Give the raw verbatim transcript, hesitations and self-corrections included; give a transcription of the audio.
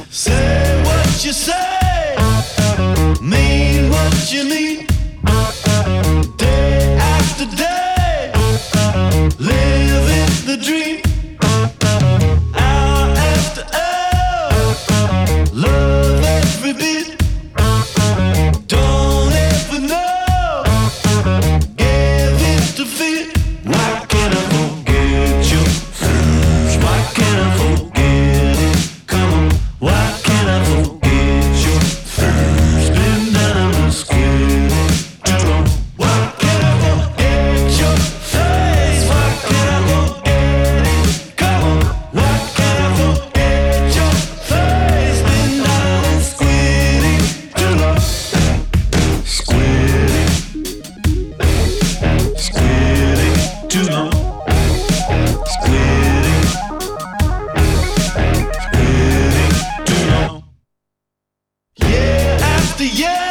Say what you say, mean what you mean. Day after day, living the dream. Hour after hour, love every beat. Don't ever know, give it to feel. Why can't I forget you? Why can't I forget it? Come on, why can't I forget you? Spin down the square too long. Why can't I forget your face? Why can't I forget it? Come on, why can't I forget your face? Spin down and square too long. Square square too long. Yeah.